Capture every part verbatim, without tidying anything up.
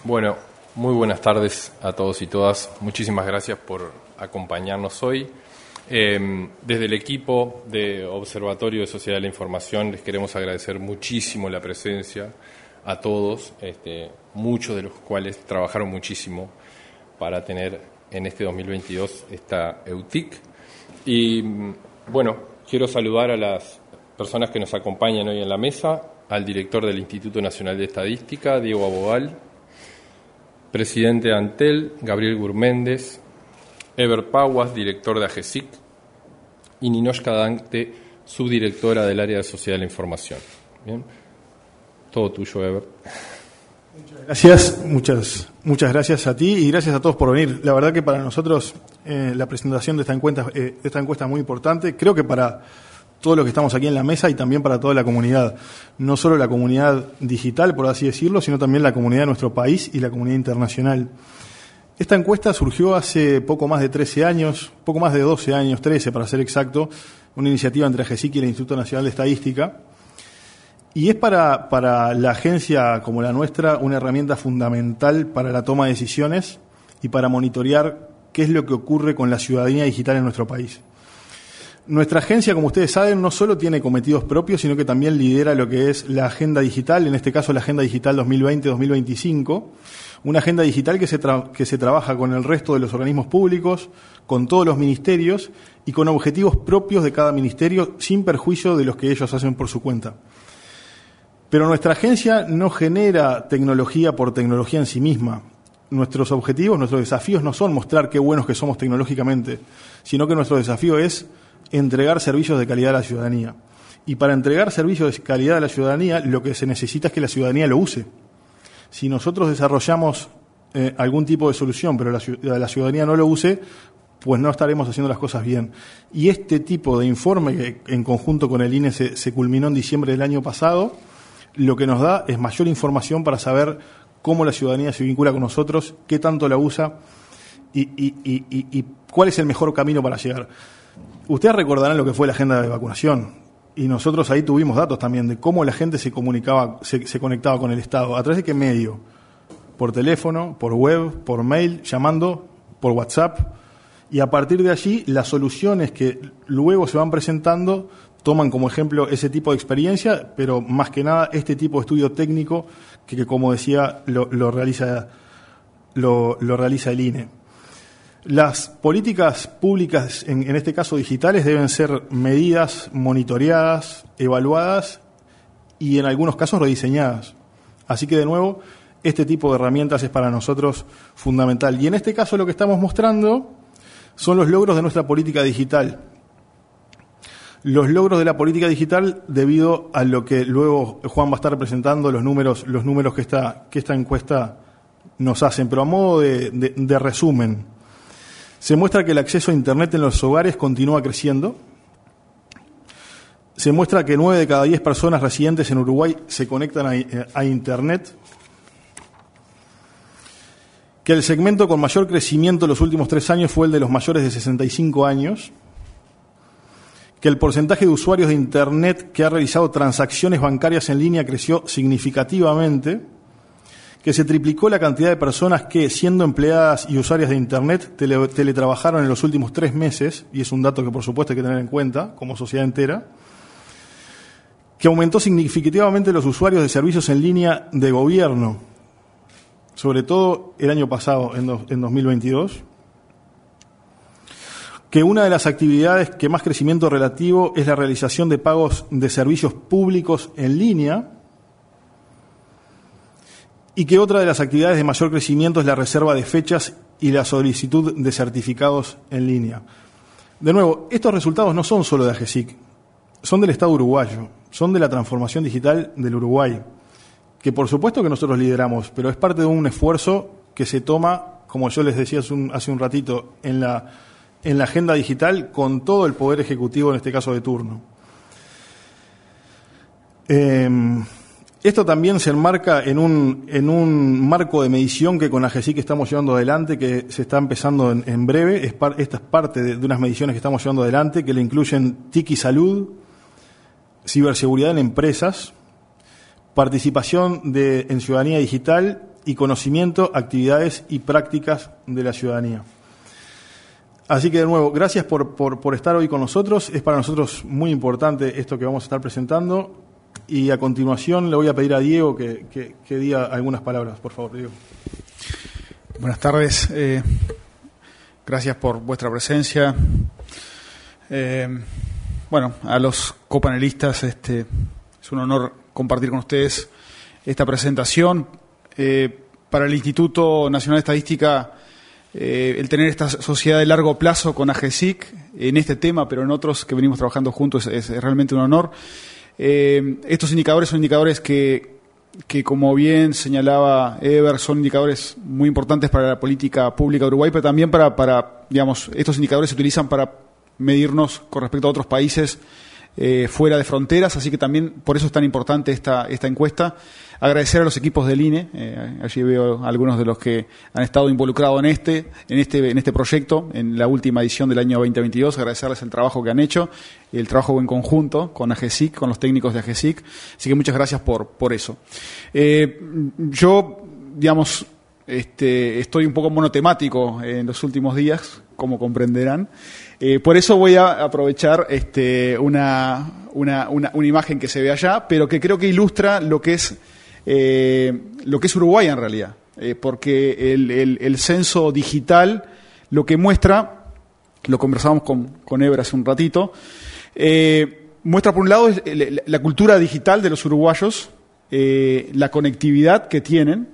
Bueno, muy buenas tardes a todos y todas. Muchísimas gracias por acompañarnos hoy. Eh, desde el equipo de Observatorio de Sociedad de la Información les queremos agradecer muchísimo la presencia a todos, este, muchos de los cuales trabajaron muchísimo para tener en este dos mil veintidós esta E U T I C. Y bueno, quiero saludar a las personas que nos acompañan hoy en la mesa, al director del Instituto Nacional de Estadística, Diego Abobal, presidente de Antel, Gabriel Gurméndez, Eber Paguas, director de AGESIC, y Ninoshka Dante, subdirectora del área de Sociedad de la Información. Bien, todo tuyo, Eber. Muchas gracias, muchas, muchas gracias a ti y gracias a todos por venir. La verdad que para nosotros eh, la presentación de esta encuesta, eh, de esta encuesta es muy importante. Creo que para todos los que estamos aquí en la mesa y también para toda la comunidad, no solo la comunidad digital, por así decirlo, sino también la comunidad de nuestro país y la comunidad internacional. Esta encuesta surgió hace poco más de trece años, poco más de doce años, trece para ser exacto, una iniciativa entre AGESIC y el Instituto Nacional de Estadística, y es para, para la agencia como la nuestra una herramienta fundamental para la toma de decisiones y para monitorear qué es lo que ocurre con la ciudadanía digital en nuestro país. Nuestra agencia, como ustedes saben, no solo tiene cometidos propios, sino que también lidera lo que es la agenda digital, en este caso la Agenda Digital dos mil veinte a dos mil veinticinco, una agenda digital que se, tra- que se trabaja con el resto de los organismos públicos, con todos los ministerios y con objetivos propios de cada ministerio, sin perjuicio de los que ellos hacen por su cuenta. Pero nuestra agencia no genera tecnología por tecnología en sí misma. Nuestros objetivos, nuestros desafíos no son mostrar qué buenos que somos tecnológicamente, sino que nuestro desafío es entregar servicios de calidad a la ciudadanía. Y para entregar servicios de calidad a la ciudadanía, lo que se necesita es que la ciudadanía lo use. Si nosotros desarrollamos eh, algún tipo de solución, pero la, la ciudadanía no lo use, pues no estaremos haciendo las cosas bien. Y este tipo de informe, que en conjunto con el I N E se, se culminó en diciembre del año pasado, lo que nos da es mayor información para saber cómo la ciudadanía se vincula con nosotros, qué tanto la usa y, y, y, y, y cuál es el mejor camino para llegar. Ustedes recordarán lo que fue la agenda de vacunación y nosotros ahí tuvimos datos también de cómo la gente se comunicaba, se, se conectaba con el Estado. ¿A través de qué medio? Por teléfono, por web, por mail, llamando, por WhatsApp. Y a partir de allí, las soluciones que luego se van presentando toman como ejemplo ese tipo de experiencia, pero más que nada este tipo de estudio técnico que, que como decía, lo, lo, realiza, lo, lo realiza el I N E. Las políticas públicas, en, en este caso digitales, deben ser medidas, monitoreadas, evaluadas y en algunos casos rediseñadas. Así que, de nuevo, este tipo de herramientas es para nosotros fundamental. Y en este caso lo que estamos mostrando son los logros de nuestra política digital. Los logros de la política digital debido a lo que luego Juan va a estar presentando, los números, los números que esta, que esta encuesta nos hacen. Pero a modo de, de, de resumen, se muestra que el acceso a Internet en los hogares continúa creciendo. Se muestra que nueve de cada diez personas residentes en Uruguay se conectan a, a Internet. Que el segmento con mayor crecimiento en los últimos tres años fue el de los mayores de sesenta y cinco años. Que el porcentaje de usuarios de Internet que ha realizado transacciones bancarias en línea creció significativamente. Que se triplicó la cantidad de personas que, siendo empleadas y usuarias de Internet, tele, teletrabajaron en los últimos tres meses, y es un dato que por supuesto hay que tener en cuenta como sociedad entera. Que aumentó significativamente los usuarios de servicios en línea de gobierno, sobre todo el año pasado, en, do, en dos mil veintidós. Que una de las actividades que más crecimiento relativo es la realización de pagos de servicios públicos en línea. Y que otra de las actividades de mayor crecimiento es la reserva de fechas y la solicitud de certificados en línea. De nuevo, estos resultados no son solo de AGESIC, son del Estado uruguayo, son de la transformación digital del Uruguay, que por supuesto que nosotros lideramos, pero es parte de un esfuerzo que se toma, como yo les decía hace un, hace un ratito, en la, en la agenda digital con todo el Poder Ejecutivo, en este caso de turno. Eh, Esto también se enmarca en un, en un marco de medición que con AGESIC estamos llevando adelante, que se está empezando en, en breve. Es par, esta es parte de, de unas mediciones que estamos llevando adelante, que le incluyen T I C y salud, ciberseguridad en empresas, participación de, en ciudadanía digital y conocimiento, actividades y prácticas de la ciudadanía. Así que de nuevo, gracias por, por, por estar hoy con nosotros. Es para nosotros muy importante esto que vamos a estar presentando. Y a continuación le voy a pedir a Diego que, que, que diga algunas palabras. Por favor, Diego. Buenas tardes. Eh, gracias por vuestra presencia. Eh, bueno, a los copanelistas, este, es un honor compartir con ustedes esta presentación. Eh, para el Instituto Nacional de Estadística, eh, el tener esta sociedad de largo plazo con AGESIC en este tema, pero en otros que venimos trabajando juntos, es, es realmente un honor. Eh, estos indicadores son indicadores que, que, como bien señalaba Eber, son indicadores muy importantes para la política pública de Uruguay, pero también para, para digamos, estos indicadores se utilizan para medirnos con respecto a otros países eh, fuera de fronteras, así que también por eso es tan importante esta, esta encuesta. Agradecer a los equipos del I N E, eh, allí veo algunos de los que han estado involucrados en este, en este, en este proyecto, en la última edición del año veinte veintidós, agradecerles el trabajo que han hecho, el trabajo en conjunto con AGESIC, con los técnicos de AGESIC, así que muchas gracias por, por eso. Eh, yo, digamos, este, estoy un poco monotemático en los últimos días, como comprenderán. Eh, por eso voy a aprovechar este, una, una, una, una imagen que se ve allá, pero que creo que ilustra lo que es, eh, lo que es Uruguay en realidad. Eh, porque el, el, el censo digital lo que muestra, lo conversamos con, con Eber hace un ratito, eh, muestra por un lado la, la cultura digital de los uruguayos, eh, la conectividad que tienen,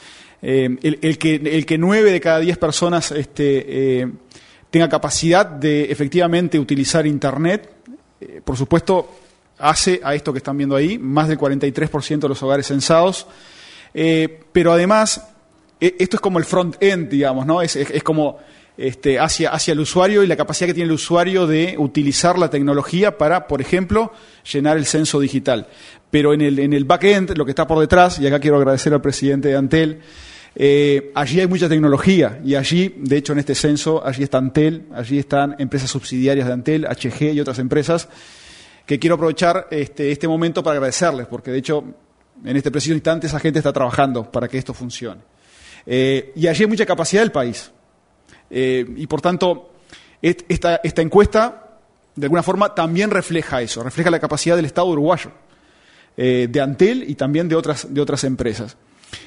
eh, el, el, que, el que nueve de cada diez personas este, eh, tenga capacidad de efectivamente utilizar Internet. Eh, por supuesto, hace a esto que están viendo ahí, más del cuarenta y tres por ciento de los hogares censados. Eh, pero además, eh, esto es como el front-end, digamos, ¿no? Es, es, es como este, hacia, hacia el usuario y la capacidad que tiene el usuario de utilizar la tecnología para, por ejemplo, llenar el censo digital. Pero en el, en el back-end, lo que está por detrás, y acá quiero agradecer al presidente de Antel, Eh, allí hay mucha tecnología y allí, de hecho en este censo, allí está Antel, allí están empresas subsidiarias de Antel, H G y otras empresas, que quiero aprovechar este, este momento para agradecerles, porque de hecho en este preciso instante esa gente está trabajando para que esto funcione. Eh, y allí hay mucha capacidad del país. Eh, y por tanto, esta, esta encuesta, de alguna forma, también refleja eso, refleja la capacidad del Estado uruguayo, eh, de Antel y también de otras, de otras empresas.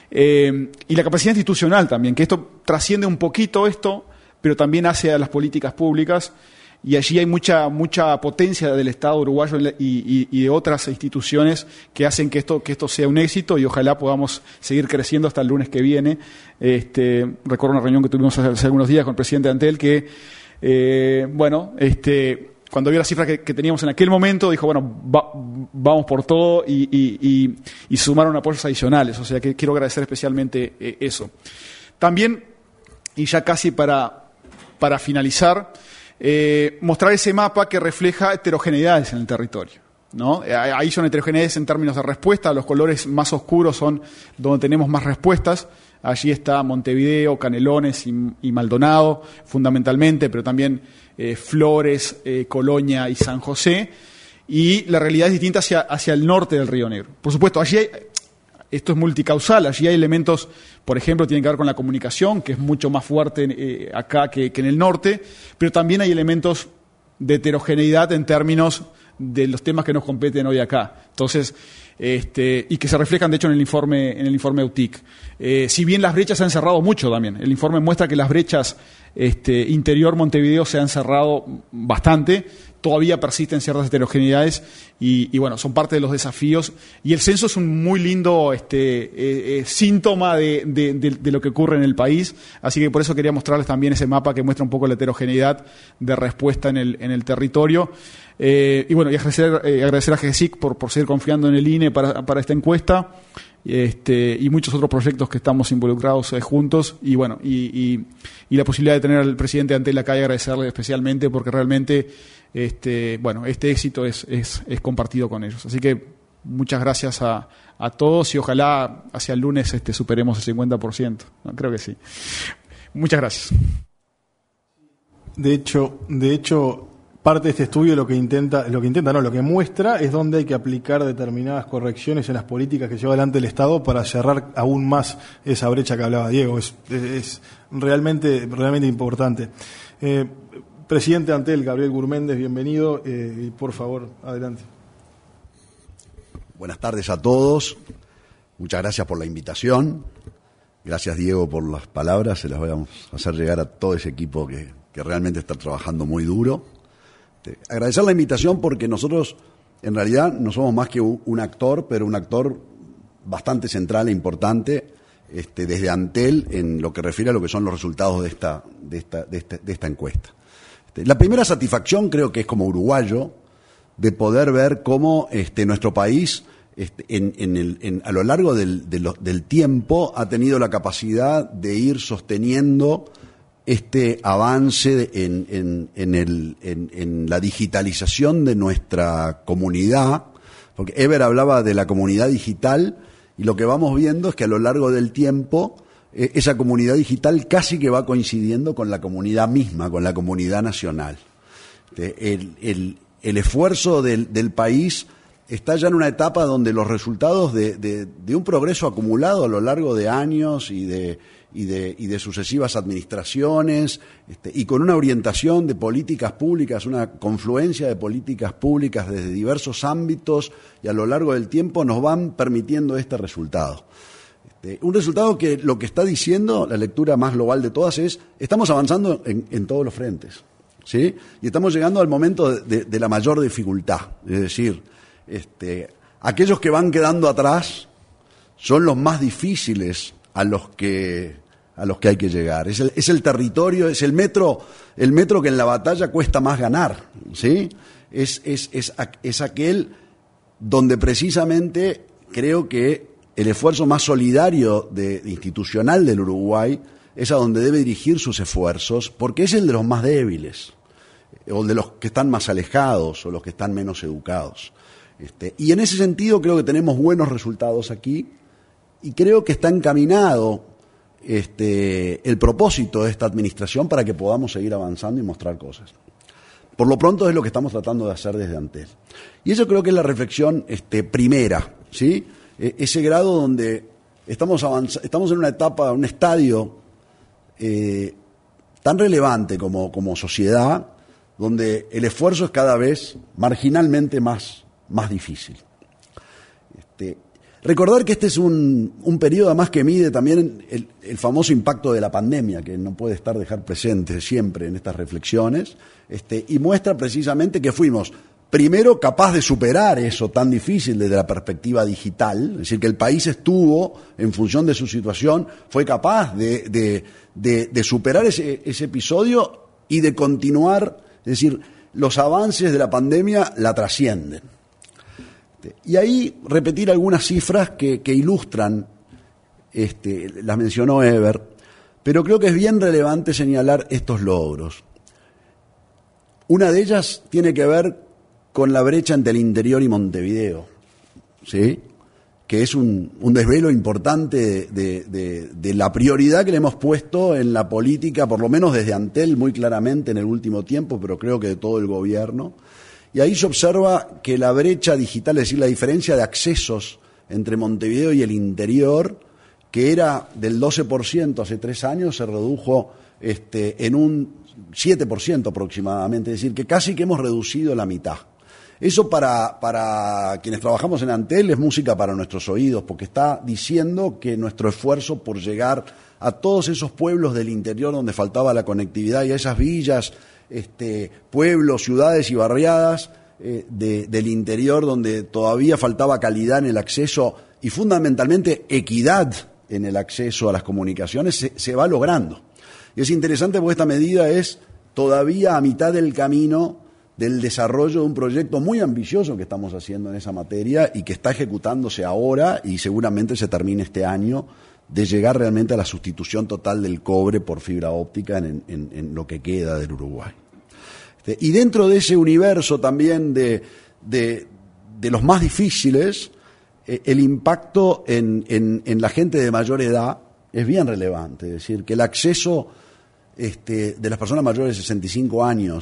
Eh, y la capacidad institucional también, que esto trasciende un poquito esto, pero también hace a las políticas públicas, y allí hay mucha mucha potencia del Estado uruguayo y, y, y de otras instituciones que hacen que esto que esto sea un éxito y ojalá podamos seguir creciendo hasta el lunes que viene. Este, recuerdo una reunión que tuvimos hace, hace algunos días con el presidente de Antel que, eh, bueno, este... cuando vio la cifra que, que teníamos en aquel momento, dijo, bueno, va, vamos por todo y, y, y, y sumaron apoyos adicionales. O sea que quiero agradecer especialmente eh, eso. También, y ya casi para, para finalizar, eh, mostrar ese mapa que refleja heterogeneidades en el territorio, ¿no? Ahí son heterogeneidades en términos de respuesta. Los colores más oscuros son donde tenemos más respuestas. Allí está Montevideo, Canelones y, y Maldonado, fundamentalmente, pero también eh, Flores, eh, Colonia y San José. Y la realidad es distinta hacia, hacia el norte del Río Negro. Por supuesto, allí hay, esto es multicausal, allí hay elementos, por ejemplo, tienen que ver con la comunicación, que es mucho más fuerte eh, acá que, que en el norte, pero también hay elementos de heterogeneidad en términos de los temas que nos competen hoy acá. Entonces, este, y que se reflejan, de hecho, en el informe, en el informe U T I C. Eh, si bien las brechas se han cerrado mucho también, el informe muestra que las brechas este, interior Montevideo se han cerrado bastante, todavía persisten ciertas heterogeneidades y, y bueno, son parte de los desafíos. Y el censo es un muy lindo este, eh, eh, síntoma de, de, de, de lo que ocurre en el país, así que por eso quería mostrarles también ese mapa que muestra un poco la heterogeneidad de respuesta en el, en el territorio. Eh, y bueno, y agradecer, eh, agradecer a GESIC por, por seguir confiando en el I N E para, para esta encuesta, este, y muchos otros proyectos que estamos involucrados eh, juntos, y bueno, y, y, y la posibilidad de tener al presidente de Antel acá y agradecerle especialmente porque realmente este, bueno, este éxito es, es, es compartido con ellos. Así que muchas gracias a, a todos y ojalá hacia el lunes este, superemos el cincuenta por ciento. No, creo que sí. Muchas gracias. De hecho, de hecho parte de este estudio lo que intenta, lo que intenta, no, lo que muestra es dónde hay que aplicar determinadas correcciones en las políticas que lleva adelante el Estado para cerrar aún más esa brecha que hablaba Diego. Es, es, es realmente, realmente importante. Eh, presidente Antel, Gabriel Gurméndez, bienvenido, eh, y por favor, adelante. Buenas tardes a todos, muchas gracias por la invitación, gracias Diego por las palabras, se las vamos a hacer llegar a todo ese equipo que, que realmente está trabajando muy duro. Este, agradecer la invitación porque nosotros en realidad no somos más que un actor, pero un actor bastante central e importante este, desde Antel en lo que refiere a lo que son los resultados de esta, de esta, de esta, de esta encuesta. Este, la primera satisfacción creo que es como uruguayo, de poder ver cómo este, nuestro país este, en, en el, en, a lo largo del, de lo, del tiempo ha tenido la capacidad de ir sosteniendo este avance en, en, en, el, en, en la digitalización de nuestra comunidad, porque Eber hablaba de la comunidad digital y lo que vamos viendo es que a lo largo del tiempo eh, esa comunidad digital casi que va coincidiendo con la comunidad misma, con la comunidad nacional. Este, el, el El esfuerzo del, del país está ya en una etapa donde los resultados de, de, de un progreso acumulado a lo largo de años y de, y de, y de sucesivas administraciones, este, y con una orientación de políticas públicas, una confluencia de políticas públicas desde diversos ámbitos y a lo largo del tiempo nos van permitiendo este resultado. Este, un resultado que lo que está diciendo, la lectura más global de todas es, estamos avanzando en, en todos los frentes. ¿Sí? Y estamos llegando al momento de, de, de la mayor dificultad, es decir, este, aquellos que van quedando atrás son los más difíciles a los que a los que hay que llegar. Es el, es el territorio, es el metro, el metro que en la batalla cuesta más ganar, ¿sí? Es, es, es, es aquel donde precisamente creo que el esfuerzo más solidario de, institucional del Uruguay es a donde debe dirigir sus esfuerzos, porque es el de los más débiles, o de los que están más alejados, o los que están menos educados. Este, y en ese sentido creo que tenemos buenos resultados aquí, y creo que está encaminado este, el propósito de esta administración para que podamos seguir avanzando y mostrar cosas. Por lo pronto es lo que estamos tratando de hacer desde Antel. Y eso creo que es la reflexión este, primera, ¿sí? E- ese grado donde estamos, avanz- estamos en una etapa, un estadio eh, tan relevante como, como sociedad, donde el esfuerzo es cada vez marginalmente más, más difícil. Este, recordar que este es un, un periodo además que mide también el, el famoso impacto de la pandemia, que no puede estar dejar presente siempre en estas reflexiones, este, y muestra precisamente que fuimos primero capaz de superar eso tan difícil desde la perspectiva digital, es decir, que el país estuvo, en función de su situación, fue capaz de, de, de, de superar ese, ese episodio y de continuar, es decir, los avances de la pandemia la trascienden. Y ahí repetir algunas cifras que, que ilustran, este, las mencionó Eber, pero creo que es bien relevante señalar estos logros. Una de ellas tiene que ver con la brecha entre el interior y Montevideo, ¿sí? Que es un, un desvelo importante de, de, de, de la prioridad que le hemos puesto en la política, por lo menos desde Antel muy claramente en el último tiempo, pero creo que de todo el gobierno. Y ahí se observa que la brecha digital, es decir, la diferencia de accesos entre Montevideo y el interior, que era del doce por ciento hace tres años, se redujo este, en un siete por ciento aproximadamente, es decir, que casi que hemos reducido la mitad. Eso para, para quienes trabajamos en Antel es música para nuestros oídos, porque está diciendo que nuestro esfuerzo por llegar a todos esos pueblos del interior donde faltaba la conectividad y a esas villas, este, pueblos, ciudades y barriadas eh, de, del interior donde todavía faltaba calidad en el acceso y fundamentalmente equidad en el acceso a las comunicaciones, se, se va logrando. Y es interesante porque esta medida es todavía a mitad del camino del desarrollo de un proyecto muy ambicioso que estamos haciendo en esa materia y que está ejecutándose ahora y seguramente se termine este año, de llegar realmente a la sustitución total del cobre por fibra óptica en, en, en lo que queda del Uruguay. Este, y dentro de ese universo también de, de, de los más difíciles, eh, el impacto en, en, en la gente de mayor edad es bien relevante, es decir, que el acceso este, de las personas mayores de sesenta y cinco años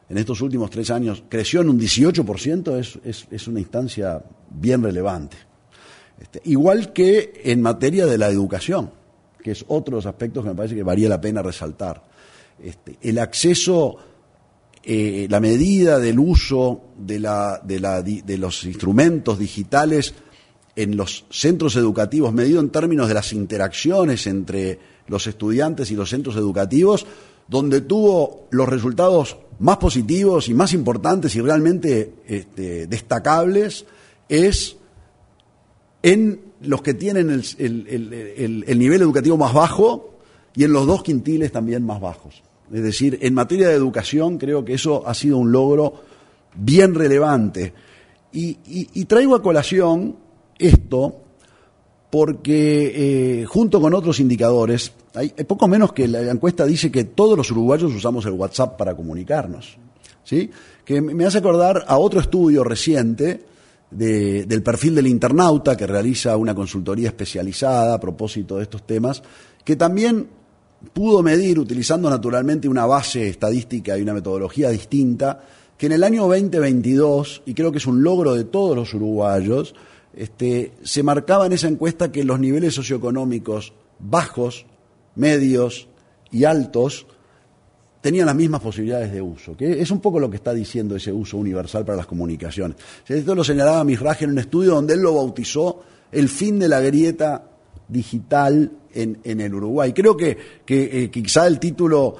en estos últimos tres años creció en un dieciocho por ciento, es, es, es una instancia bien relevante. Este, igual que en materia de la educación, que es otro de los aspectos que me parece que valía la pena resaltar. Este, el acceso, eh, la medida del uso de, la, de, la, de los instrumentos digitales en los centros educativos, medido en términos de las interacciones entre los estudiantes y los centros educativos, donde tuvo los resultados más positivos y más importantes y realmente este, destacables, es en los que tienen el, el, el, el nivel educativo más bajo y en los dos quintiles también más bajos. Es decir, en materia de educación creo que eso ha sido un logro bien relevante. Y, y, y traigo a colación esto porque eh, junto con otros indicadores, hay, hay poco menos que la, la encuesta dice que todos los uruguayos usamos el WhatsApp para comunicarnos, ¿sí? Que me hace acordar a otro estudio reciente de, del perfil del internauta que realiza una consultoría especializada a propósito de estos temas, que también pudo medir, utilizando naturalmente una base estadística y una metodología distinta, que en el año veinte veintidós, y creo que es un logro de todos los uruguayos, Este, se marcaba en esa encuesta que los niveles socioeconómicos bajos, medios y altos tenían las mismas posibilidades de uso, que es un poco lo que está diciendo ese uso universal para las comunicaciones. Esto lo señalaba Misraji en un estudio donde él lo bautizó el fin de la grieta digital en, en el Uruguay. Creo que, que, eh, que quizá el título,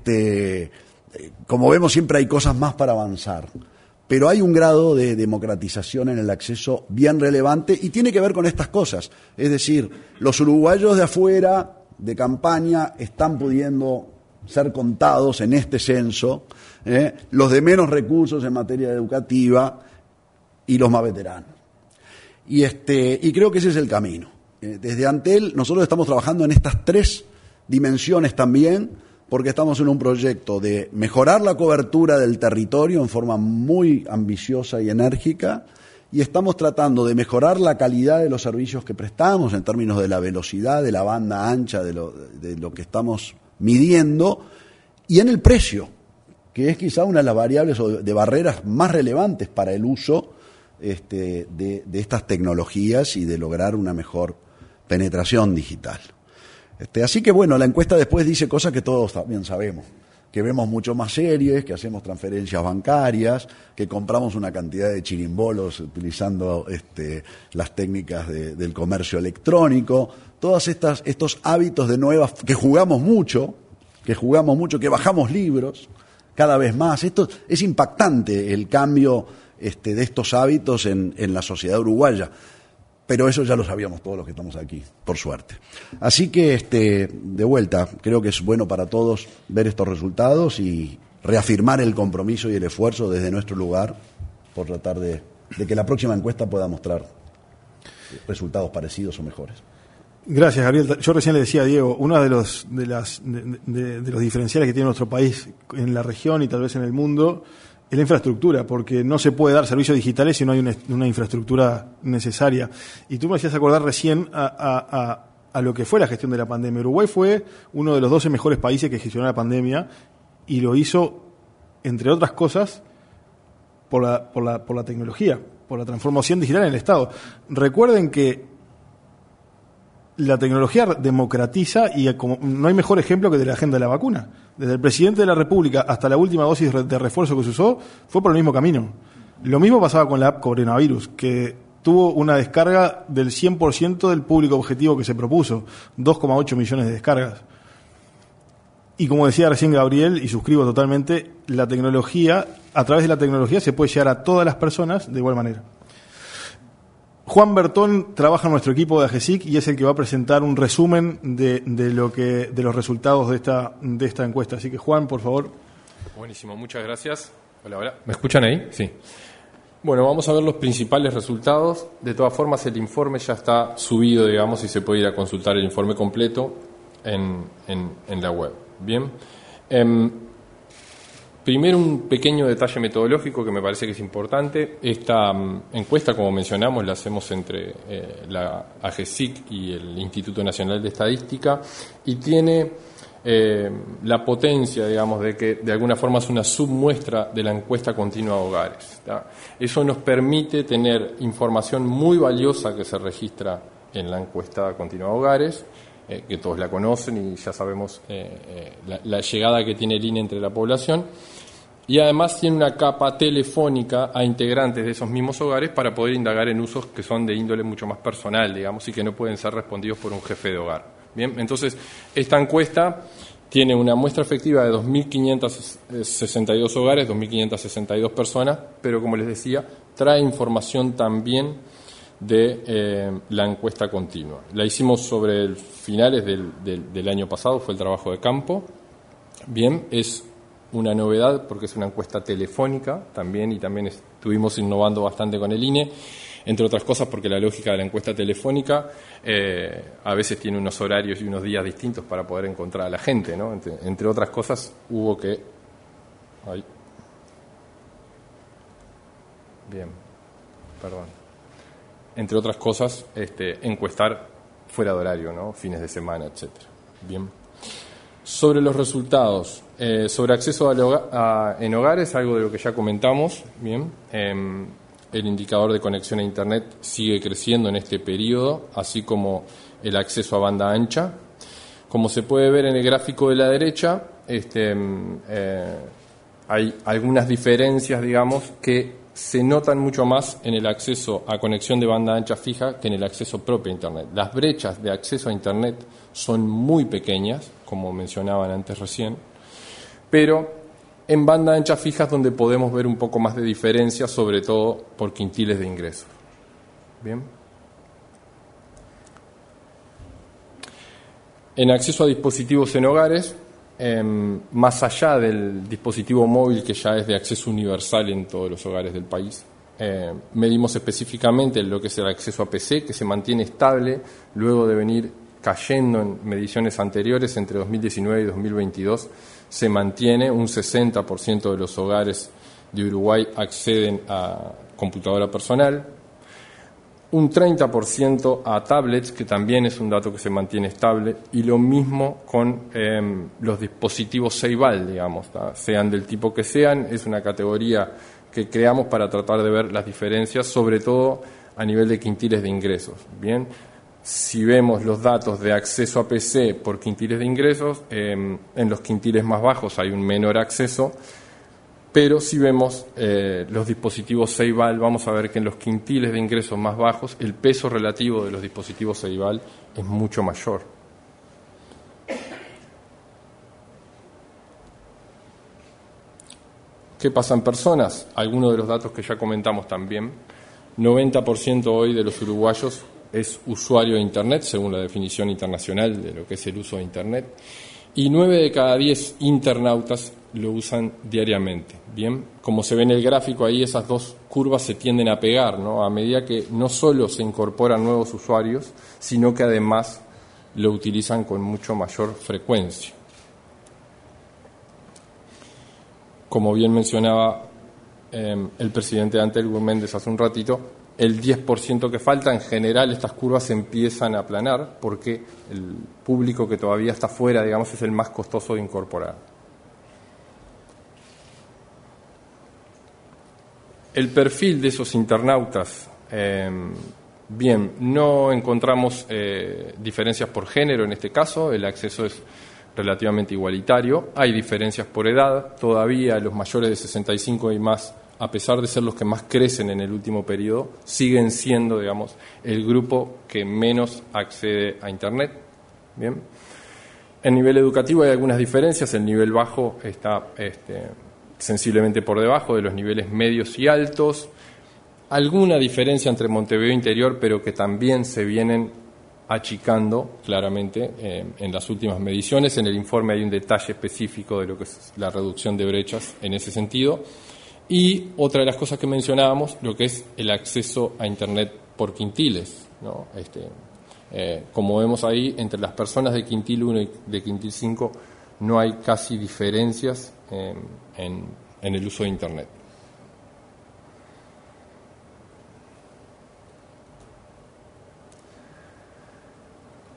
este, como vemos, siempre hay cosas más para avanzar. Pero hay un grado de democratización en el acceso bien relevante y tiene que ver con estas cosas. Es decir, los uruguayos de afuera, de campaña, están pudiendo ser contados en este censo, ¿eh? Los de menos recursos en materia educativa y los más veteranos. Y, este, y creo que ese es el camino. Eh, desde Antel nosotros estamos trabajando en estas tres dimensiones también, porque estamos en un proyecto de mejorar la cobertura del territorio en forma muy ambiciosa y enérgica, y estamos tratando de mejorar la calidad de los servicios que prestamos en términos de la velocidad, de la banda ancha, de lo, de lo que estamos midiendo, y en el precio, que es quizá una de las variables o de barreras más relevantes para el uso este, de, de estas tecnologías y de lograr una mejor penetración digital. Este, así que bueno, la encuesta después dice cosas que todos también sabemos, que vemos mucho más series, que hacemos transferencias bancarias, que compramos una cantidad de chirimbolos utilizando este, las técnicas de, del comercio electrónico, todos estas, estos hábitos de nuevas, que jugamos mucho, que jugamos mucho, que bajamos libros cada vez más. Esto es impactante el cambio este, de estos hábitos en, en la sociedad uruguaya. Pero eso ya lo sabíamos todos los que estamos aquí, por suerte. Así que, este, de vuelta, creo que es bueno para todos ver estos resultados y reafirmar el compromiso y el esfuerzo desde nuestro lugar por tratar de, de que la próxima encuesta pueda mostrar resultados parecidos o mejores. Gracias, Gabriel. Yo recién le decía a Diego, uno de los, de, las, de, de, de los diferenciales que tiene nuestro país en la región y tal vez en el mundo es la infraestructura, porque no se puede dar servicios digitales si no hay una, una infraestructura necesaria. Y tú me hacías acordar recién a, a, a, a lo que fue la gestión de la pandemia. Uruguay fue uno de los doce mejores países que gestionó la pandemia y lo hizo, entre otras cosas, por la, por la, por la tecnología, por la transformación digital en el Estado. Recuerden que la tecnología democratiza y como no hay mejor ejemplo que de la agenda de la vacuna. Desde el presidente de la República hasta la última dosis de refuerzo que se usó, fue por el mismo camino. Lo mismo pasaba con la app Coronavirus, que tuvo una descarga del cien por ciento del público objetivo que se propuso, dos coma ocho millones de descargas. Y como decía recién Gabriel, y suscribo totalmente, la tecnología, a través de la tecnología se puede llegar a todas las personas de igual manera. Juan Bertón trabaja en nuestro equipo de AGESIC y es el que va a presentar un resumen de, de lo que de los resultados de esta de esta encuesta. Así que Juan, por favor. Buenísimo, muchas gracias. Hola, hola. ¿Me escuchan ahí? Sí. Bueno, vamos a ver los principales resultados. De todas formas, el informe ya está subido, digamos, y se puede ir a consultar el informe completo en, en, en la web. Bien. Eh, Primero, un pequeño detalle metodológico que me parece que es importante. Esta um, encuesta, como mencionamos, la hacemos entre eh, la AGESIC y el Instituto Nacional de Estadística y tiene eh, la potencia, digamos, de que de alguna forma es una submuestra de la encuesta continua de hogares, ¿tá? Eso nos permite tener información muy valiosa que se registra en la encuesta continua de hogares, eh, que todos la conocen y ya sabemos eh, eh, la, la llegada que tiene el I N E entre la población. Y además tiene una capa telefónica a integrantes de esos mismos hogares para poder indagar en usos que son de índole mucho más personal, digamos, y que no pueden ser respondidos por un jefe de hogar. Bien, entonces, esta encuesta tiene una muestra efectiva de dos mil quinientos sesenta y dos hogares, dos mil quinientas sesenta y dos personas, pero como les decía, trae información también de eh, la encuesta continua. La hicimos sobre el finales del, del, del año pasado, fue el trabajo de campo. Bien, es una novedad porque es una encuesta telefónica también, y también estuvimos innovando bastante con el I N E, entre otras cosas porque la lógica de la encuesta telefónica eh, a veces tiene unos horarios y unos días distintos para poder encontrar a la gente, ¿no? Entre, entre otras cosas hubo que... Ay. Bien, perdón. Entre otras cosas, este, encuestar fuera de horario, ¿no? Fines de semana, etcétera. Bien. Sobre los resultados, eh, sobre acceso al hogar, a, en hogares, algo de lo que ya comentamos, bien, eh, el indicador de conexión a Internet sigue creciendo en este periodo, así como el acceso a banda ancha. Como se puede ver en el gráfico de la derecha, este, eh, hay algunas diferencias, digamos, que se notan mucho más en el acceso a conexión de banda ancha fija que en el acceso propio a Internet. Las brechas de acceso a Internet son muy pequeñas, como mencionaban antes recién, pero en banda ancha fija es donde podemos ver un poco más de diferencia, sobre todo por quintiles de ingresos. Bien. En acceso a dispositivos en hogares, Eh, más allá del dispositivo móvil que ya es de acceso universal en todos los hogares del país, eh, medimos específicamente lo que es el acceso a P C, que se mantiene estable luego de venir cayendo en mediciones anteriores. Entre dos mil diecinueve y dos mil veintidós se mantiene, un sesenta por ciento de los hogares de Uruguay acceden a computadora personal, un treinta por ciento a tablets, que también es un dato que se mantiene estable, y lo mismo con eh, los dispositivos Ceibal, digamos, ¿tá? Sean del tipo que sean. Es una categoría que creamos para tratar de ver las diferencias, sobre todo a nivel de quintiles de ingresos. Bien, si vemos los datos de acceso a P C por quintiles de ingresos, eh, en los quintiles más bajos hay un menor acceso. Pero si vemos eh, los dispositivos Ceibal, vamos a ver que en los quintiles de ingresos más bajos el peso relativo de los dispositivos Ceibal es mucho mayor. ¿Qué pasa en personas? Algunos de los datos que ya comentamos también. noventa por ciento hoy de los uruguayos es usuario de Internet, según la definición internacional de lo que es el uso de Internet. Y nueve de cada diez internautas lo usan diariamente. Bien, como se ve en el gráfico ahí, esas dos curvas se tienden a pegar, ¿no? A medida que no solo se incorporan nuevos usuarios, sino que además lo utilizan con mucho mayor frecuencia. Como bien mencionaba eh, el presidente Antel Méndez hace un ratito, el diez por ciento que falta, en general estas curvas empiezan a aplanar porque el público que todavía está fuera, digamos, es el más costoso de incorporar. El perfil de esos internautas, eh, bien, no encontramos eh, diferencias por género en este caso, el acceso es relativamente igualitario. Hay diferencias por edad, todavía los mayores de sesenta y cinco y más, a pesar de ser los que más crecen en el último periodo, siguen siendo, digamos, el grupo que menos accede a Internet. Bien. En nivel educativo hay algunas diferencias. El nivel bajo está este, sensiblemente por debajo de los niveles medios y altos. Alguna diferencia entre Montevideo Interior, pero que también se vienen achicando claramente eh, en las últimas mediciones. En el informe hay un detalle específico de lo que es la reducción de brechas en ese sentido. Y otra de las cosas que mencionábamos, lo que es el acceso a Internet por quintiles, ¿no? Este, eh, como vemos ahí, entre las personas de quintil uno y de quintil cinco no hay casi diferencias eh, en, en el uso de Internet.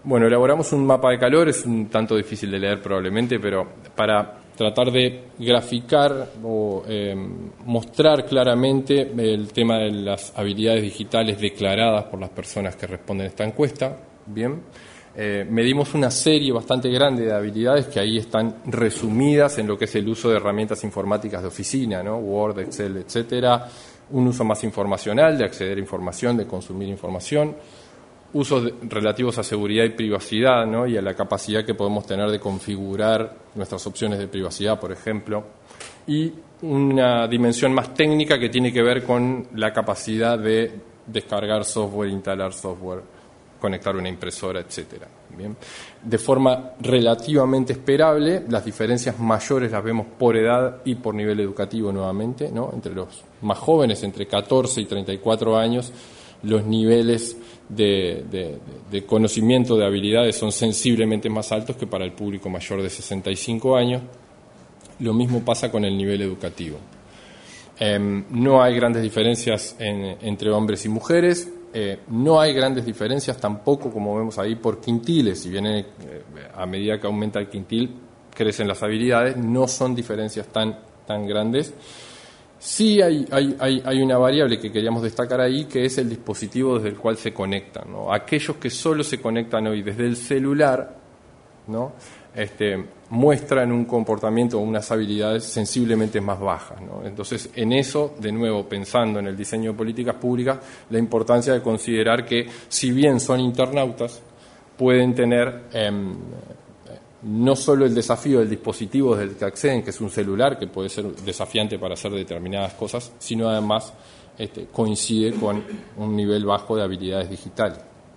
Bueno, elaboramos un mapa de calor, es un tanto difícil de leer probablemente, pero para tratar de graficar o eh, mostrar claramente el tema de las habilidades digitales declaradas por las personas que responden a esta encuesta. Bien, eh, medimos una serie bastante grande de habilidades que ahí están resumidas en lo que es el uso de herramientas informáticas de oficina, ¿no? Word, Excel, etcétera, un uso más informacional, de acceder a información, de consumir información, usos de, relativos a seguridad y privacidad, ¿no? Y a la capacidad que podemos tener de configurar nuestras opciones de privacidad, por ejemplo, y una dimensión más técnica que tiene que ver con la capacidad de descargar software, instalar software, conectar una impresora, etcétera. Bien. De forma relativamente esperable, las diferencias mayores las vemos por edad y por nivel educativo nuevamente, ¿no? Entre los más jóvenes, entre catorce y treinta y cuatro años, los niveles de, de, de conocimiento de habilidades son sensiblemente más altos que para el público mayor de sesenta y cinco años. Lo mismo pasa con el nivel educativo. Eh, no hay grandes diferencias en, entre hombres y mujeres. Eh, no hay grandes diferencias tampoco, como vemos ahí, por quintiles. Si bien eh, a medida que aumenta el quintil crecen las habilidades, no son diferencias tan, tan grandes. Sí hay, hay, hay, hay una variable que queríamos destacar ahí, que es el dispositivo desde el cual se conectan, ¿no? Aquellos que solo se conectan hoy desde el celular, ¿no? Este, muestran un comportamiento o unas habilidades sensiblemente más bajas, ¿no? Entonces, en eso, de nuevo, pensando en el diseño de políticas públicas, la importancia de considerar que, si bien son internautas, pueden tener eh, no solo el desafío del dispositivo desde el que acceden, que es un celular, que puede ser desafiante para hacer determinadas cosas, sino además este, coincide con un nivel bajo de habilidades digitales.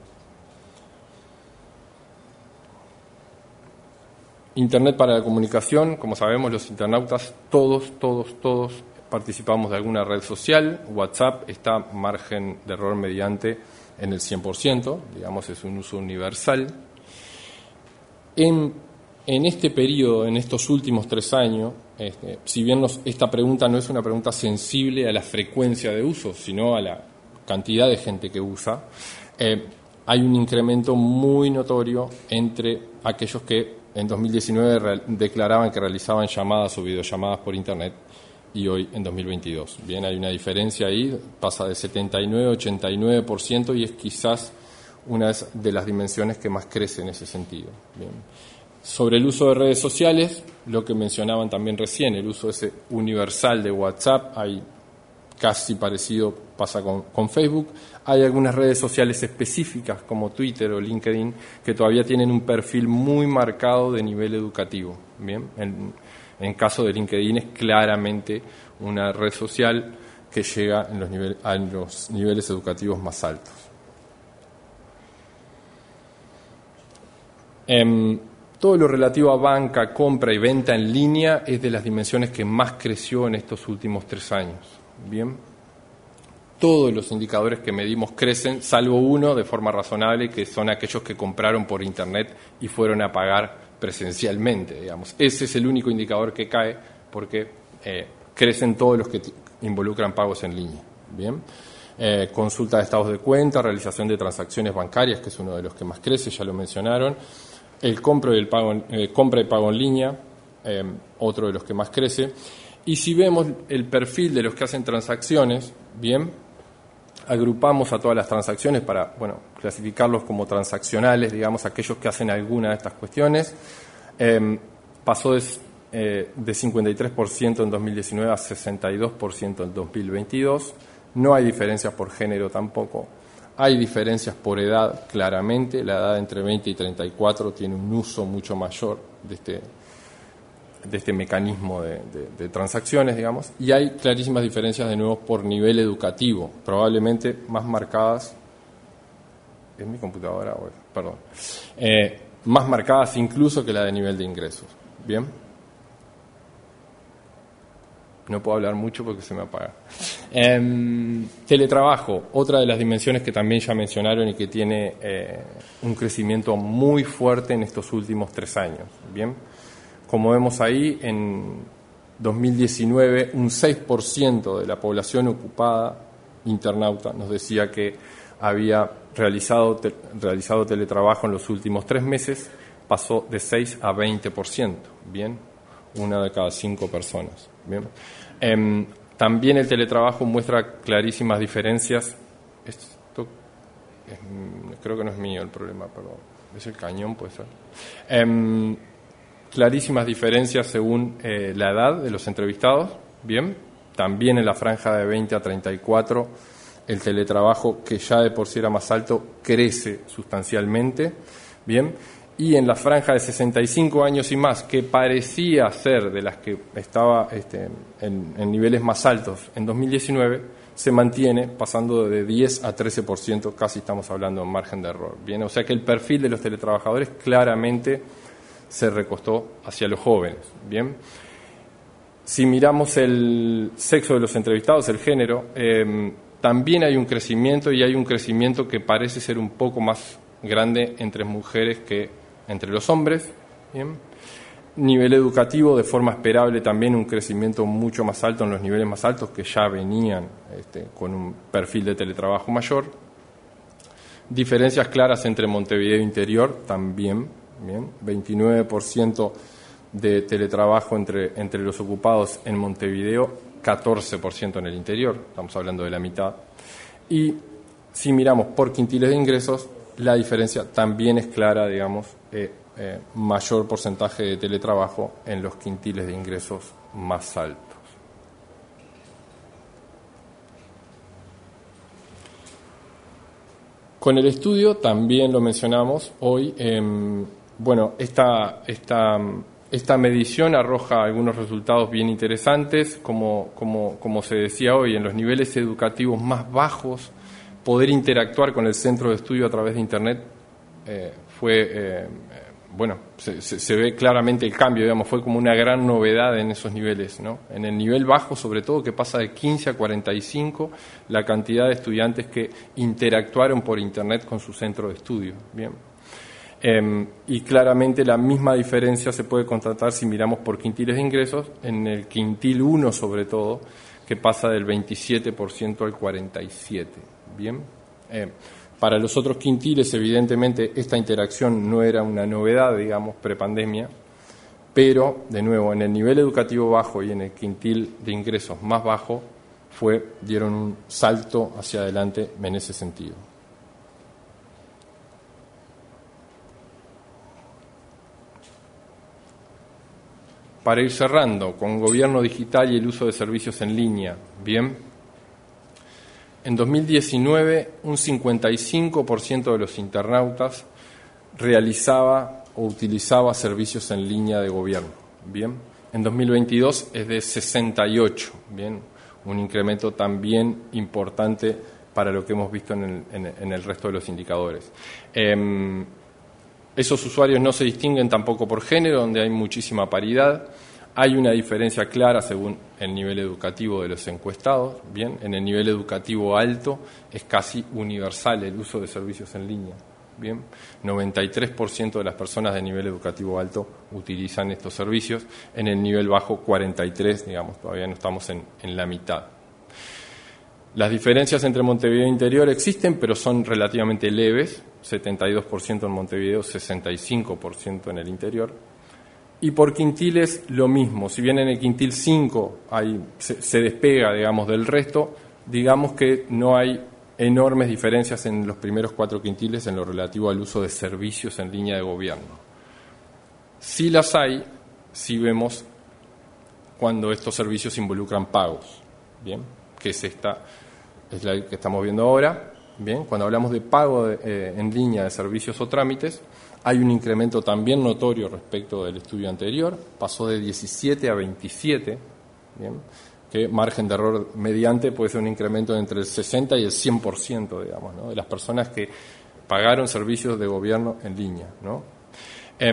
Internet para la comunicación, como sabemos los internautas, todos, todos, todos participamos de alguna red social. WhatsApp está margen de error mediante en el cien por ciento, digamos, es un uso universal. En, en este periodo, en estos últimos tres años, este, si bien nos, esta pregunta no es una pregunta sensible a la frecuencia de uso, sino a la cantidad de gente que usa, eh, hay un incremento muy notorio entre aquellos que en dos mil diecinueve re- declaraban que realizaban llamadas o videollamadas por Internet y hoy en dos mil veintidós. Bien, hay una diferencia ahí, pasa de setenta y nueve a ochenta y nueve por ciento y es quizás una de las dimensiones que más crece en ese sentido. Bien. Sobre el uso de redes sociales, lo que mencionaban también recién, el uso ese universal de WhatsApp, hay casi parecido pasa con, con Facebook. Hay algunas redes sociales específicas como Twitter o LinkedIn que todavía tienen un perfil muy marcado de nivel educativo. Bien, en, en caso de LinkedIn es claramente una red social que llega en los nivel, a los niveles educativos más altos. Eh, todo lo relativo a banca, compra y venta en línea es de las dimensiones que más creció en estos últimos tres años. Bien, todos los indicadores que medimos crecen, salvo uno de forma razonable, que son aquellos que compraron por Internet y fueron a pagar presencialmente, digamos. Ese es el único indicador que cae porque eh, crecen todos los que t- involucran pagos en línea. Bien, eh, consulta de estados de cuenta, realización de transacciones bancarias, que es uno de los que más crece, ya lo mencionaron. El compra y el pago, eh, compra y pago en línea, eh, otro de los que más crece. Y si vemos el perfil de los que hacen transacciones, bien, agrupamos a todas las transacciones para, bueno, clasificarlos como transaccionales, digamos, aquellos que hacen alguna de estas cuestiones. Eh, pasó de, eh, de cincuenta y tres por ciento en dos mil diecinueve a sesenta y dos por ciento en dos mil veintidós. No hay diferencias por género tampoco. Hay diferencias por edad, claramente. La edad entre veinte y treinta y cuatro tiene un uso mucho mayor de este de este mecanismo de, de, de transacciones, digamos, y hay clarísimas diferencias de nuevo por nivel educativo, probablemente más marcadas, ¿es mi computadora? Bueno, perdón, eh, más marcadas incluso que la de nivel de ingresos. Bien, no puedo hablar mucho porque se me apaga. Eh, teletrabajo, otra de las dimensiones que también ya mencionaron y que tiene eh, un crecimiento muy fuerte en estos últimos tres años. Bien, como vemos ahí, en dos mil diecinueve un seis por ciento de la población ocupada internauta nos decía que había realizado, te, realizado teletrabajo en los últimos tres meses pasó de seis a veinte por ciento, ¿bien? Una de cada cinco personas, ¿bien? Eh, también el teletrabajo muestra clarísimas diferencias. Esto es, creo que no es mío el problema, pero es el cañón, puede ser. Eh, clarísimas diferencias según eh, la edad de los entrevistados, ¿bien? También en la franja de veinte a treinta y cuatro, el teletrabajo, que ya de por sí era más alto, crece sustancialmente, ¿bien? Y en la franja de sesenta y cinco años y más, que parecía ser de las que estaba este, en, en niveles más altos en dos mil diecinueve, se mantiene pasando de diez a trece por ciento, casi estamos hablando de margen de error, ¿bien? O sea que el perfil de los teletrabajadores claramente se recostó hacia los jóvenes, ¿bien? Si miramos el sexo de los entrevistados, el género, eh, también hay un crecimiento, y hay un crecimiento que parece ser un poco más grande entre mujeres que entre los hombres, ¿bien? Nivel educativo, de forma esperable, también un crecimiento mucho más alto en los niveles más altos, que ya venían este, con un perfil de teletrabajo mayor. Diferencias claras entre Montevideo Interior también, ¿bien? veintinueve por ciento de teletrabajo entre, entre los ocupados en Montevideo, catorce por ciento en el interior, estamos hablando de la mitad. Y si miramos por quintiles de ingresos, la diferencia también es clara, digamos, eh, eh, mayor porcentaje de teletrabajo en los quintiles de ingresos más altos. Con el estudio, también lo mencionamos hoy, eh, bueno, esta, esta, esta medición arroja algunos resultados bien interesantes, como, como, como se decía hoy, en los niveles educativos más bajos, poder interactuar con el centro de estudio a través de Internet eh, fue, eh, bueno, se, se, se ve claramente el cambio, digamos, fue como una gran novedad en esos niveles, ¿no? En el nivel bajo, sobre todo, que pasa de quince a cuarenta y cinco, la cantidad de estudiantes que interactuaron por Internet con su centro de estudio, ¿bien? Eh, y claramente la misma diferencia se puede constatar si miramos por quintiles de ingresos, en el quintil uno sobre todo, que pasa del veintisiete por ciento al cuarenta y siete por ciento. Bien, eh, para los otros quintiles, evidentemente, esta interacción no era una novedad, digamos, prepandemia, pero, de nuevo, en el nivel educativo bajo y en el quintil de ingresos más bajo, fue, dieron un salto hacia adelante en ese sentido. Para ir cerrando, con gobierno digital y el uso de servicios en línea, bien. En dos mil diecinueve, un cincuenta y cinco por ciento de los internautas realizaba o utilizaba servicios en línea de gobierno, ¿bien? En dos mil veintidós es de sesenta y ocho, ¿bien? Un incremento también importante para lo que hemos visto en el, en, en el resto de los indicadores. Eh, esos usuarios no se distinguen tampoco por género, donde hay muchísima paridad. Hay una diferencia clara según el nivel educativo de los encuestados, ¿bien? En el nivel educativo alto es casi universal el uso de servicios en línea, ¿bien? noventa y tres por ciento de las personas de nivel educativo alto utilizan estos servicios, en el nivel bajo cuarenta y tres por ciento, digamos, todavía no estamos en, en la mitad. Las diferencias entre Montevideo Interior existen, pero son relativamente leves, setenta y dos por ciento en Montevideo, sesenta y cinco por ciento en el interior. Y por quintiles lo mismo, si bien en el quintil cinco hay, se, se despega, digamos, del resto, digamos que no hay enormes diferencias en los primeros cuatro quintiles en lo relativo al uso de servicios en línea de gobierno. Sí las hay, si vemos cuando estos servicios involucran pagos, ¿bien? Que es esta, es la que estamos viendo ahora, ¿bien? Cuando hablamos de pago de, eh, en línea de servicios o trámites, hay un incremento también notorio respecto del estudio anterior, pasó de diecisiete a veintisiete, ¿bien? Que margen de error mediante puede ser un incremento de entre el sesenta y el cien por ciento, digamos, ¿no? De las personas que pagaron servicios de gobierno en línea, ¿no? Eh,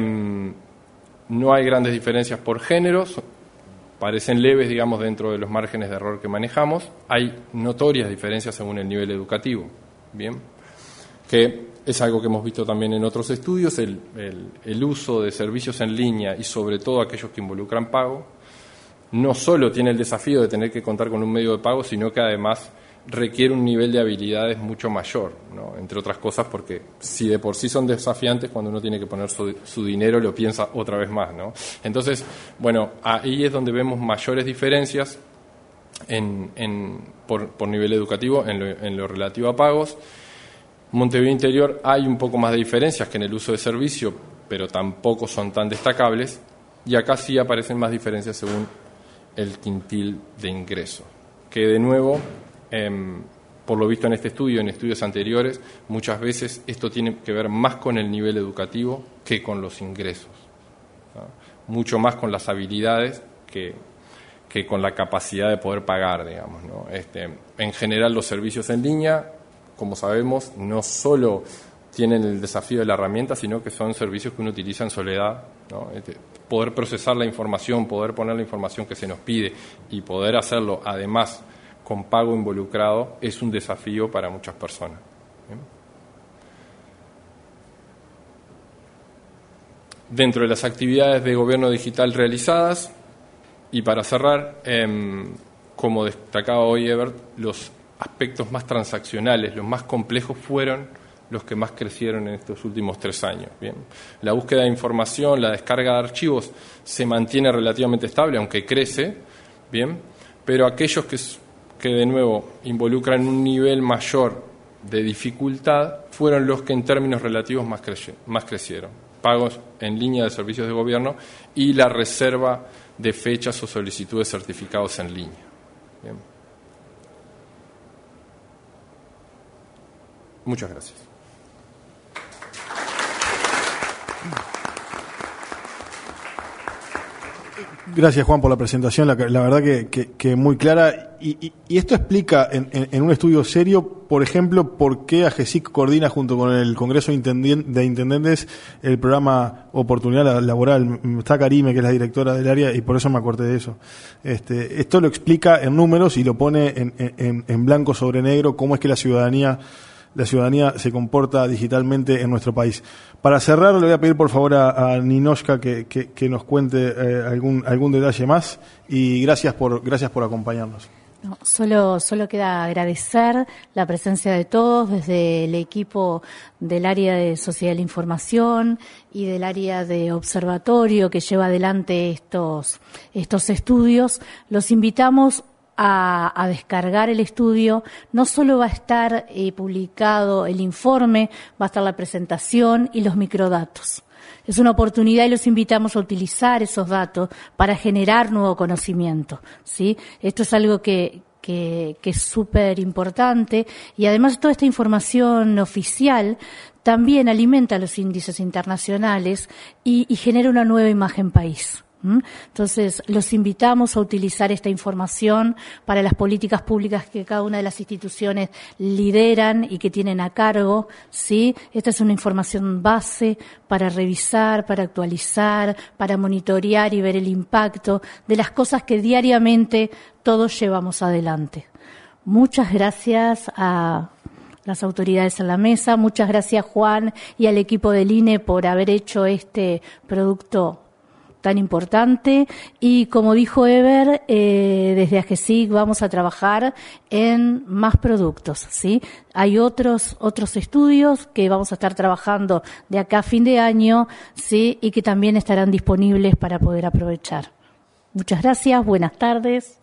no hay grandes diferencias por géneros, parecen leves, digamos, dentro de los márgenes de error que manejamos. Hay notorias diferencias según el nivel educativo, ¿bien? Que es algo que hemos visto también en otros estudios, el, el, el uso de servicios en línea y sobre todo aquellos que involucran pago, no solo tiene el desafío de tener que contar con un medio de pago, sino que además requiere un nivel de habilidades mucho mayor, ¿no? Entre otras cosas porque si de por sí son desafiantes, cuando uno tiene que poner su, su dinero lo piensa otra vez más, ¿no? Entonces, bueno, ahí es donde vemos mayores diferencias en, en, por, por nivel educativo en lo, en lo relativo a pagos. Montevideo Interior hay un poco más de diferencias que en el uso de servicio, pero tampoco son tan destacables, y acá sí aparecen más diferencias según el quintil de ingreso, que de nuevo, eh, por lo visto en este estudio, en estudios anteriores, muchas veces esto tiene que ver más con el nivel educativo que con los ingresos, ¿no? Mucho más con las habilidades que, que con la capacidad de poder pagar, digamos, ¿no? Este, en general los servicios en línea, como sabemos, no solo tienen el desafío de la herramienta, sino que son servicios que uno utiliza en soledad, ¿no? Este, poder procesar la información, poder poner la información que se nos pide y poder hacerlo además con pago involucrado es un desafío para muchas personas. ¿Bien? Dentro de las actividades de gobierno digital realizadas, y para cerrar, eh, como destacaba hoy Ebert, los aspectos más transaccionales, los más complejos fueron los que más crecieron en estos últimos tres años. Bien. La búsqueda de información, la descarga de archivos se mantiene relativamente estable, aunque crece, bien, pero aquellos que, que de nuevo involucran un nivel mayor de dificultad fueron los que en términos relativos más, crece, más crecieron. Pagos en línea de servicios de gobierno y la reserva de fechas o solicitudes de certificados en línea. Bien. Muchas gracias. Gracias, Juan, por la presentación, la, la verdad que, que, que muy clara. Y, y, y esto explica en, en, en un estudio serio, por ejemplo, por qué AGESIC coordina junto con el Congreso de Intendentes el programa Oportunidad Laboral. Está Karime, que es la directora del área, y por eso me acordé de eso. Este, esto lo explica en números y lo pone en, en, en blanco sobre negro, cómo es que la ciudadanía la ciudadanía se comporta digitalmente en nuestro país. Para cerrar, le voy a pedir por favor a, a Ninoshka que, que, que nos cuente eh, algún algún detalle más, y gracias por gracias por acompañarnos. No, solo, solo queda agradecer la presencia de todos, desde el equipo del área de Sociedad de la Información y del área de Observatorio que lleva adelante estos, estos estudios. Los invitamos A, a descargar el estudio. No solo va a estar eh, publicado el informe, va a estar la presentación y los microdatos. Es una oportunidad y los invitamos a utilizar esos datos para generar nuevo conocimiento, ¿sí? Esto es algo que, que, que es súper importante, y además toda esta información oficial también alimenta los índices internacionales y, y genera una nueva imagen país. Entonces, los invitamos a utilizar esta información para las políticas públicas que cada una de las instituciones lideran y que tienen a cargo, ¿sí? Esta es una información base para revisar, para actualizar, para monitorear y ver el impacto de las cosas que diariamente todos llevamos adelante. Muchas gracias a las autoridades en la mesa, muchas gracias, Juan, y al equipo del I N E por haber hecho este producto tan importante. Y como dijo Eber, eh, desde AGESIC vamos a trabajar en más productos, ¿sí? Hay otros otros estudios que vamos a estar trabajando de acá a fin de año, ¿sí? Y que también estarán disponibles para poder aprovechar. Muchas gracias, buenas tardes.